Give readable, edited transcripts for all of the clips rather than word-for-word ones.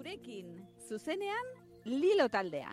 Gurekin, zuzenean, Lilo taldea.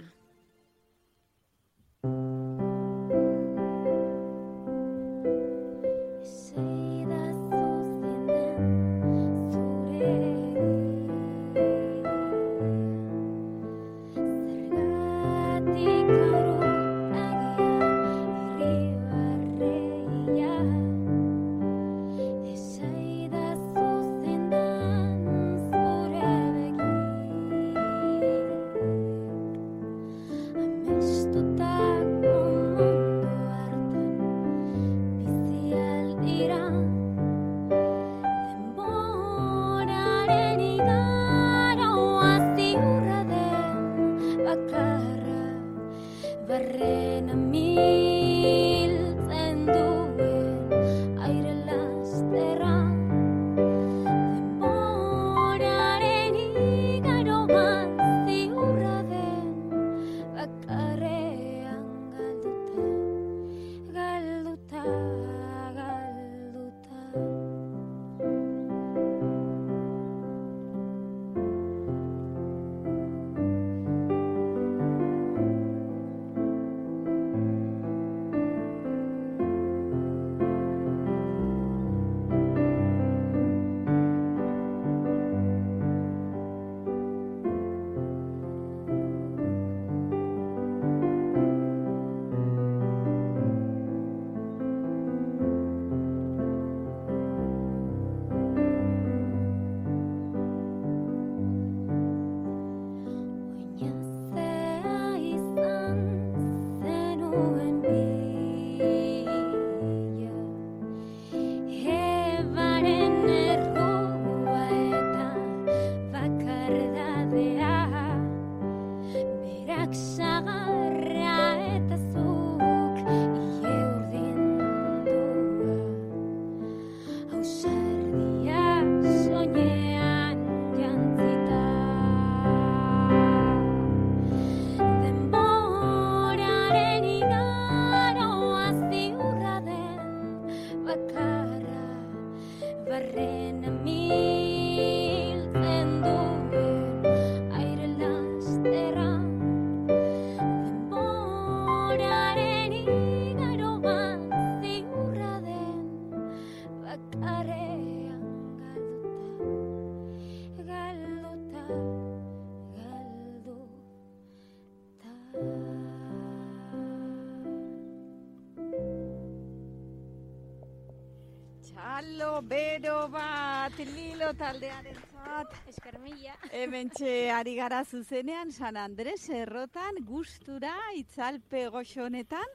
Txalo bero bat Lilo taldearen zat. Eskermila. Hementxe ari gara zuzenean San Andres errotan gustura itzalpe goxonetan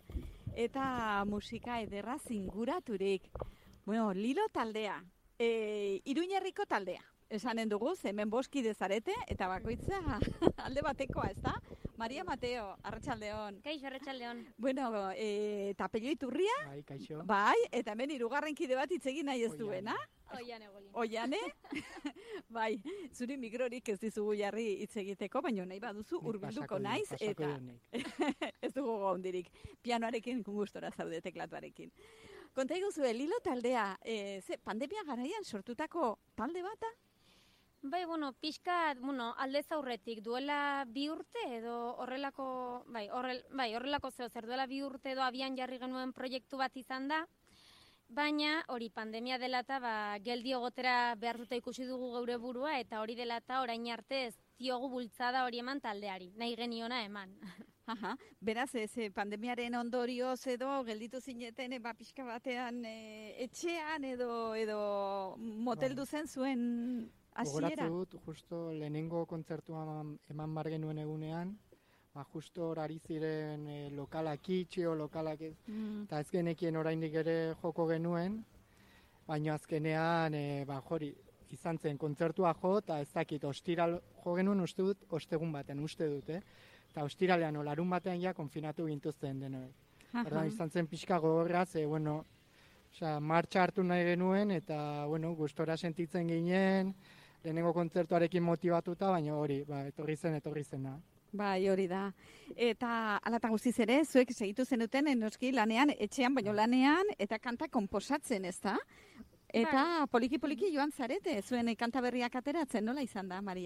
eta musika ederra zinguraturik. Bueno, Lilo taldea, Iruñerriko taldea. Esanen dugu, hemen boski dezarete eta bakoitza alde batekoa, ez da? Maria Mateo, arratsaldeon. Kaixo, arratsaldeon. Bueno, Tapello Iturria. Bai, kaixo. Bai, eta hemen hirugarren kide bat hitz egin nahi ez duena. Oiane Golin. Oiane? Bai, zuri mikrorik ez dizugu jarri hitz egiteko, baina nahi baduzu hurbilduko naiz eta ez dugu gaundirik. Pianoarekin gustora zaude teklatuarekin. Konta iguzu, Lilo taldea, pandemia garaian sortutako talde bata? Bai, pixkat, aldez aurretik duela 2 urte edo horrelako, horrelako zer duela 2 urte edo abian jarri genuen proiektu bat izan da, baina hori pandemia dela eta geldi egotera behar dute ikusi dugu geure burua eta hori dela eta orain arte ez diogu bultzada hori eman taldeari, nahi geniona eman. Aha, beraz, pandemiaren ondorioz edo gelditu zineten pixka batean etxean edo moteldu zen zuen hasiera. Gogoratzen dut, justo lehenengo kontzertua eman bar genuen egunean, justo hor ari ziren lokalak itxio, lokalak ez, eta ez genekien oraindik ere joko genuen, baina azkenean, jori, izan zen kontzertua jo, eta ez dakit, ostiral jo genuen uste dut, ostegun baten uste dut, eta ostiralean olarun batean ja konfinatu gintuzten denoi. Ordan izan zen pixka gogorra, martxa hartu nahi genuen, eta, gustora sentitzen ginen, lehenengo kontzertuarekin motibatuta, baina hori, etorri zena. Bai, hori da. Eta alata guztiz ere, zuek segitu zenuten noski lanean, etxean, baino lanean, eta kanta konposatzen, ez da? Eta poliki-poliki joan zarete, zuen kanta berriak ateratzen, nola izan da, Maria?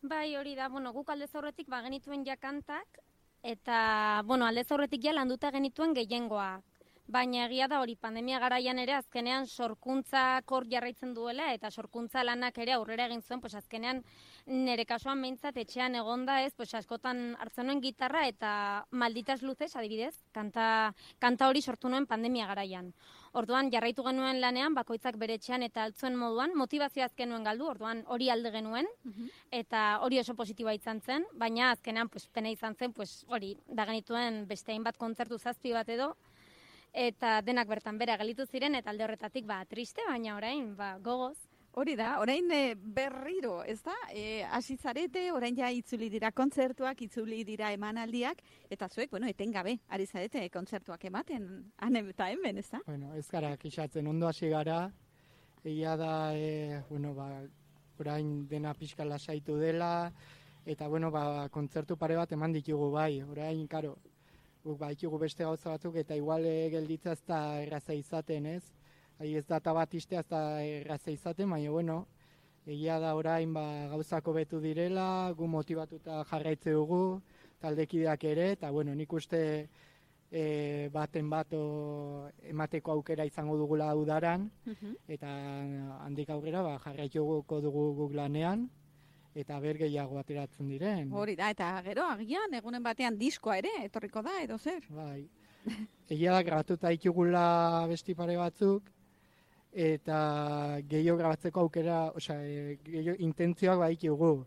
Bai, hori da, guk aldez aurretik genituen ja kantak, eta, aldez aurretik ja landuta genituen gehiengoa. Baina egia da hori pandemia garaian ere azkenean sorkuntzak hor jarraitzen duela eta sorkuntza lanak ere aurrera egin zuen, azkenean nire kasuan behintzat etxean egonda ez, askotan hartzen nuen gitarra eta malditas luzez, adibidez, kanta hori sortu nuen pandemia garaian. Orduan jarraitu genuen lanean, bakoitzak bere etxean eta altzuen moduan, motivazioa azken nuen galdu, orduan hori alde genuen, eta hori oso positiboa izan zen, baina azkenean pena izan zen, hori da genituen beste hainbat kontzertu 7 bat edo, eta denak bertan bera gelitu ziren, eta alde horretatik triste, baina orain gogoz. Hori da, orain berriro, ez da? Hasi zarete, orain ja itzuli dira kontzertuak, itzuli dira emanaldiak, eta zuek, etengabe, ari zarete kontzertuak ematen, han eta hemen, ez da? Ez gara kixatzen, ondo hasi gara, egia da, orain dena pixka lasaitu dela, eta, kontzertu pare bat eman ditugu bai, orain, karo, guk ditugu beste gauza batzuk, eta igual gelditza ez da erraza izaten, ez? Ez data bat istea ez da erraza izaten, baina, egia da orain gauzako betu direla, gu motibatuta jarraitze dugu, taldekideak ere, eta nik uste baten bato emateko aukera izango dugula udaran, eta handik aurrera jarraituko dugu guk lanean, eta gehiago ateratzen diren. Hori da, eta gero agian, egunen batean diskoa ere, etorriko da, edo zer? Bai, egia da grabatuta ditugula besti pare batzuk, eta gehiago grabatzeko aukera, gehiago intentzioak baditugu.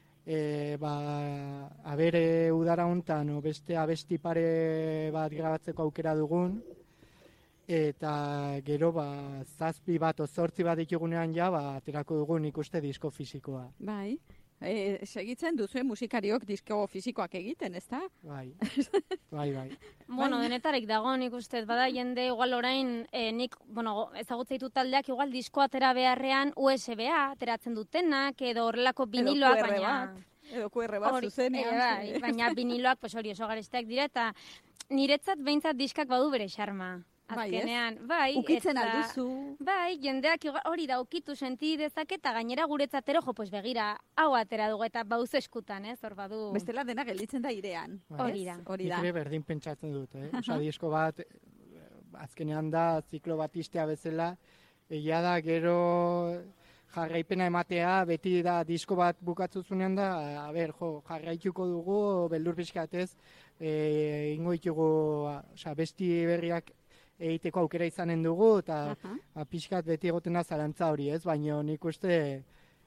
Abere udara hontan, beste abesti pare bat grabatzeko aukera dugun, eta gero 7 bat o 8 bat ditugunean aterako dugun ikuste disko fisikoa. Bai, segitzen duzuen musikariok disko fisikoak egiten, ez da? Bai. Denetarik dago nik uste, bada jende igual orain, nik, ezagutza ditu taldeak igual disko atera beharrean USB-a ateratzen dutenak, edo horrelako viniloak, baina... Edo QR bat zuzenean. Baina viniloak hori oso garesteak dira, eta niretzat behintzat diskak badu bere xarma. Azkenean, ukitzen alduzu. Bai, jendeak hori da ukitu senti dezake eta gainera guretzatero, begira, hau atera dugu eta bauzu eskutan, hor badu. Bestela dena gelditzen da irean. Hori da. Nik ere berdin pentsatzen dut, disko bat, azkenean da, ziklo bat istea bezala, egia da gero jarraipena ematea, beti da disko bat bukatzuzunean da, jarraituko dugu, beldur pixkatez, ingo ditugu, besti berriak egiteko aukera izanen dugu, eta pixkat beti egoten da zalantza hori, ez? Baina nik uste,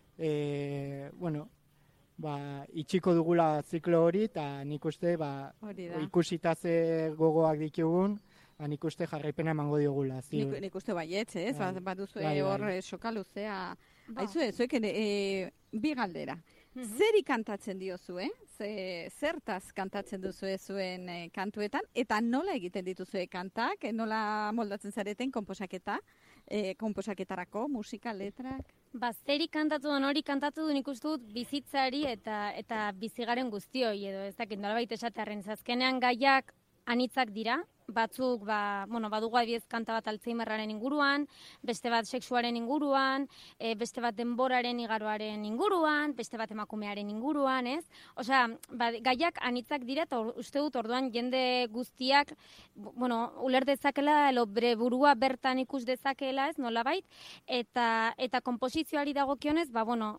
itxiko dugula ziklo hori, eta nik uste, ikusita ze gogoak ditugun, nik uste jarraipena emango diogula. Nik uste baietz, ez? Bat duzu hor soka luzea. Aizue, zuek bi galdera. Zeri kantatzen diozu, zertaz kantatzen duzue zuen kantuetan, eta nola egiten dituzue kantak, nola moldatzen zareten komposaketarako, musika, letrak? Zeri kantatu den hori kantatu du nik uste dut bizitzari eta bizigaren guztioi, edo ez dakit nolabait esatearren azkenean gaiak anitzak dira, batzuk, badugu adibidez kanta bat Alzheimerraren inguruan, beste bat sexuaren inguruan, beste bat denboraren igaroaren inguruan, beste bat emakumearen inguruan, ez? Osea, gaiak anitzak dira eta uste dut orduan jende guztiak, uler dezakela, bere burua bertan ikus dezakela, ez, nolabait, eta konposizioari dagokionez,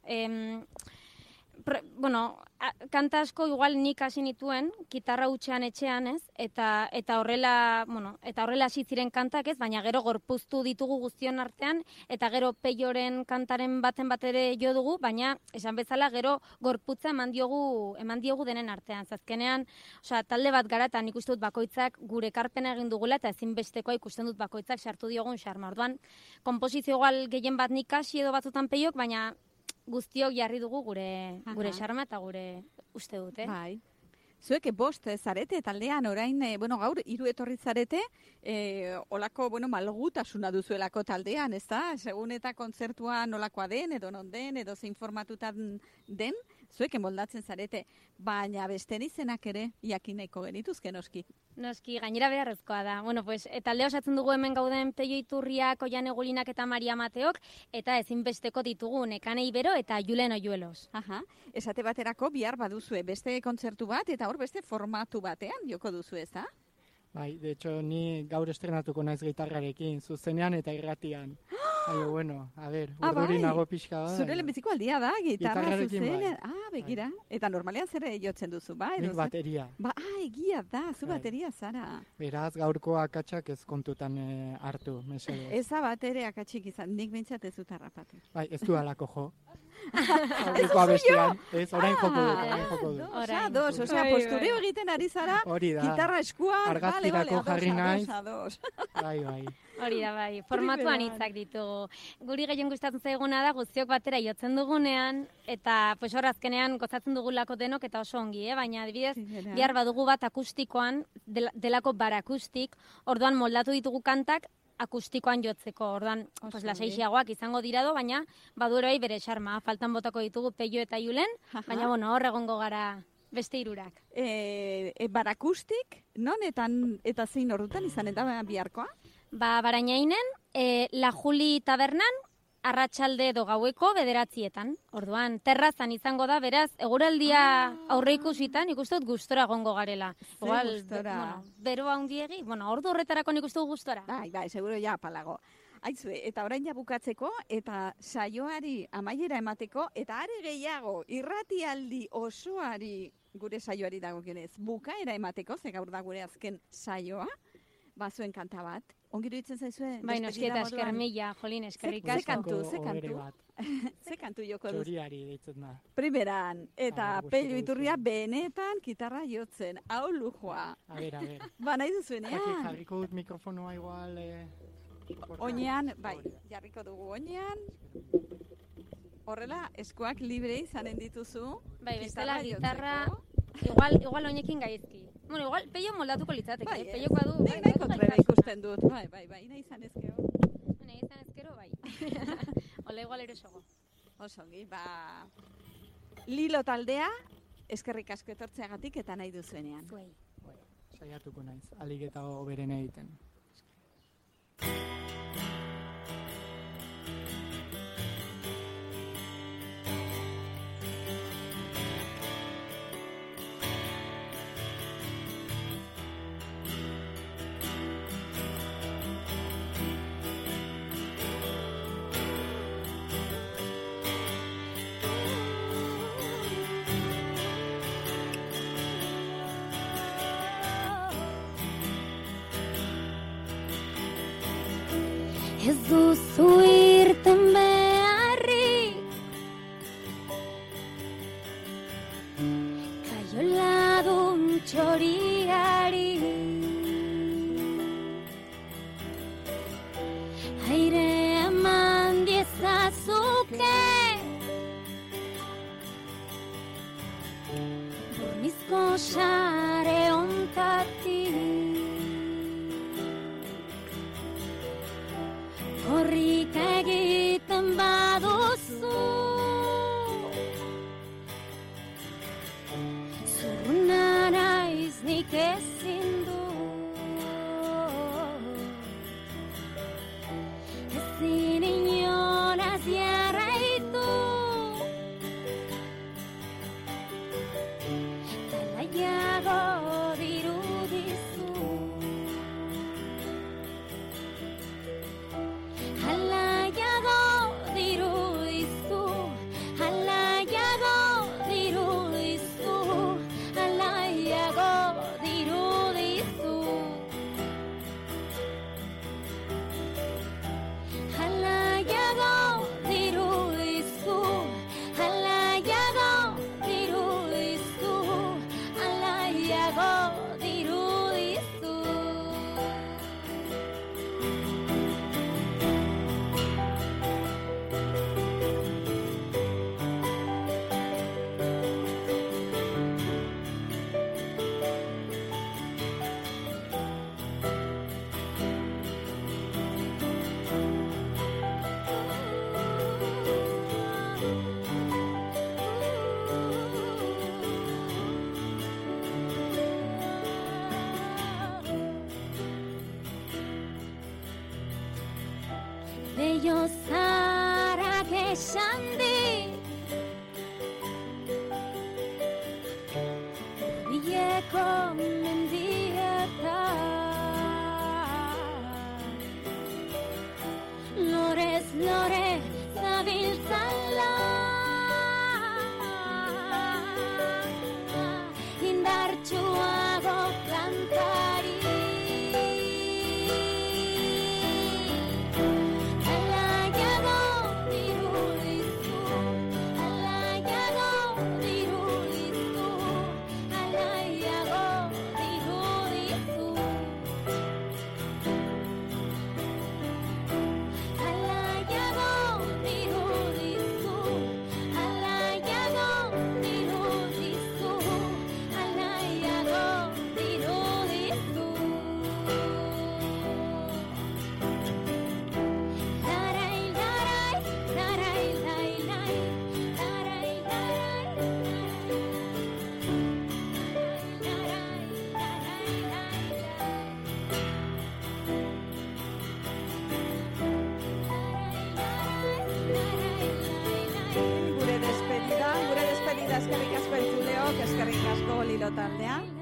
kanta asko igual nik hasi nituen, gitarra hutsean etxean, ez? Eta horrela hasi ziren kantak, ez? Baina gero gorpuztu ditugu guztion artean, eta gero Peioren kantaren baten bat ere jo dugu, baina esan bezala gero gorputza eman diogu denen artean. Azkenean, talde bat gara eta nik uste dut bakoitzak gure ekarpena egin dugula eta ezinbestekoa ikusten dut bakoitzak sartu diogun xarma. Orduan, konposizio igual gehien bat nik hasi edo batzutan Peiok, baina guztiok jarri dugu gure xarma eta gure uste dute. Bai. Zuek bost zarete taldean orain, gaur 3 etorri zarete, olako, malgutasuna duzuelako taldean, ez da? Segun eta kontzertua nolakoa den, edo non den, edo zein formatutan den, zuek moldatzen zarete, baina besten izenak ere jakin nahiko genituzke noski. Noski, gainera beharrezkoa da. Bueno, pues, talde osatzen dugu hemen gauden Peio Iturriak, Oian Egulinak eta Maria Mateok, eta ezinbesteko ditugu Nekane Ibero eta Julen Oyuelos. Aha, esate baterako bihar baduzue beste kontzertu bat, eta hor beste formatu batean joko duzu ez da? Bai, de hecho, ni gaur estrenatuko naiz gitarrarekin, zuzenean eta irratian. Baina, bueno, a ver, urduri nago pixka bat. Zure lehenbiziko aldia da, gitarra Gitarrarekin, zuzenean. bai. Begira. Eta normalean zer jotzen duzu, bai? Nik bateria. Egia da, zu Bai. bateria zara. Beraz, gaurko akatsak ez kontutan hartu, mesedez. Ez da batere akatsik izan, nik bintzat ez dut harrapatu. Bai, ez du alako jo. Aurreko abestian, ez, orain joko dut, orain joko dut. Orain. Osea, Bai, postureo egiten ari zara, Hori da. gitarra eskuan, Argazkirako jarri naiz. ados. Bai, bai. Hori da bai, formatuan hitzak ditugu. Guri gehien gustatzen zaiguna da guztiok batera jotzen dugunean, eta pues hor azkenean gozatzen dugulako denok eta oso ongi, baina adibidez, bihar badugu bat akustikoan, delako bar akustik, orduan moldatu ditugu kantak, akustikoan jotzeko, orduan, pues lasaixiagoak izango dirado, baina baduroi bere xarma, faltan botako ditugu Peio eta Julen, baina bueno, hor egongo gara beste hirurak. Barakustik, non eta zein ordutan izan eta biharkoa? Barainainen, La Juli tabernan, arratsalde edo gaueko 9:00. Orduan, terrazan izango da, beraz, eguraldia aurre ikusitan, nik uste dut gustora egongo garela. Gustora. Beroa handiegi, ordu horretarako nik uste dut gustora. Bai, seguro ja apalago. Aizue, eta orain ja bukatzeko, eta saioari amaiera emateko, eta are gehiago, irratialdi osoari, gure saioari dagokionez, bukaera emateko, ze gaur da gure azken saioa, bazuen kanta bat. Ongi iruditzen zaizue? Bai, noski eta esker mila, jolin, eskerrik Ze asko. Ze kantu joko duz? Txoriari deitzen da. Primeran, eta Peio Iturria benetan gitarra jotzen, hau lujoa. A ver. Ba, nahi duzuenean. Jarriko dut mikrofonoa igual... Oinean, bai, jarriko dugu oinean. Horrela, eskuak libre izanen dituzu. Bai, bestela gitarra, jotzeko. igual oinekin gaizki. Bueno, igual, Peio moldatuko litzateke, Bai, Peiokoa du. Nik nahiko trebe ikusten dut, bai, nahi izan ezkero. Nahi izan ezkero, bai. Ola igual erosogo. Oso ongi, Lilo taldea, eskerrik asko etortzeagatik eta nahi duzuenean. Zuei. Saiatuko naiz, alik eta hoberen egiten. Ez duzu irten beharrik, kaioladun txoriari, aire eman diezazuke, bornizko sare ontatik. Horrik egiten baduzu, zurruna naiz nik ezin du, ezin inonaz jarraitu, talaiago Leio zaharrak esan dit Bileko mendietan Lorez lore zabiltzala Indartsuago kantari Alaiago dirudizu Alaiago dirudizu Alaiago dirudizu Alaiago dirudizu Alaiago dirudizu Alaiago dirudizu Larai, larai, larai, lai, lai Larai, larai, larai Larai, larai, Gure despedida eskerrik asko entzuleok, eskerrik asko Lilo taldea.